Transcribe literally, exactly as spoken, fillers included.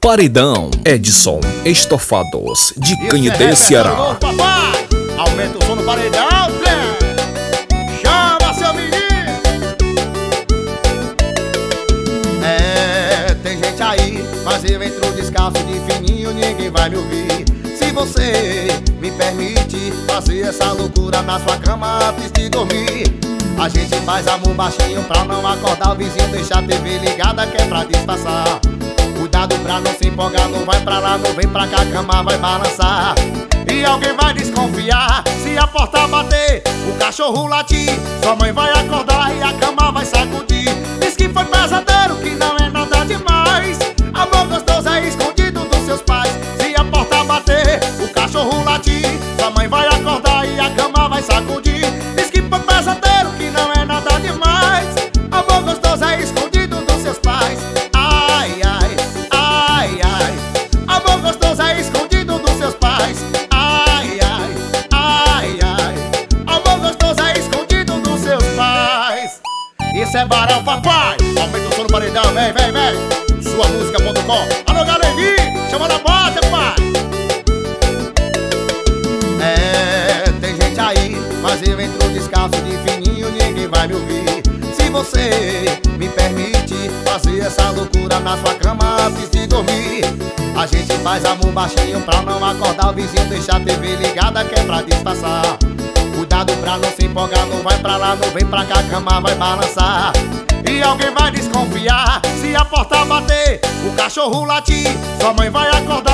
Paredão Edson Estofados de Canhité, Ceará. Papai, aumenta o som no paredão, trem. Chama seu menino. É, tem gente aí, mas eu entro descalço de fininho, ninguém vai me ouvir. Se você me permite fazer essa loucura na sua cama antes de dormir, a gente faz amor baixinho pra não acordar o vizinho, deixar a T V ligada que é pra disfarçar. Cuidado pra não se empolgar, não vai pra lá, não vem pra cá, a cama vai balançar. E alguém vai desconfiar se a porta bater, o cachorro latir, sua mãe vai acordar e a cama vai sacudir. Diz que foi pesadelo, que não é nada demais. Amor gostoso é escondido dos seus pais. Se a porta bater, o cachorro latir, sua mãe vai acordar e a cama vai sacudir. Diz que foi pesadelo, que não é nada demais. Amor gostoso é escondido dos seus pais. Ai, ai, ai, ai. Amor gostoso é escondido dos seus pais. Ai, ai, ai, ai. Amor gostoso é escondido dos seus pais. Isso é Barão, papai. Aumenta o som no paredão, vem, vem, vem. Sua música ponto com. Alô, Galeguinho, chama na bota, pai. É, tem gente aí, mas eu entro descalço de fininho, ninguém vai me ouvir. Se você me permite fazer essa loucura na sua cama antes de dormir, a gente faz amor baixinho pra não acordar o vizinho, deixar a T V ligada que é pra disfarçar. Cuidado pra não se empolgar, não vai pra lá, não vem pra cá, a cama vai balançar. E alguém vai desconfiar se a porta bater, o cachorro latir, sua mãe vai acordar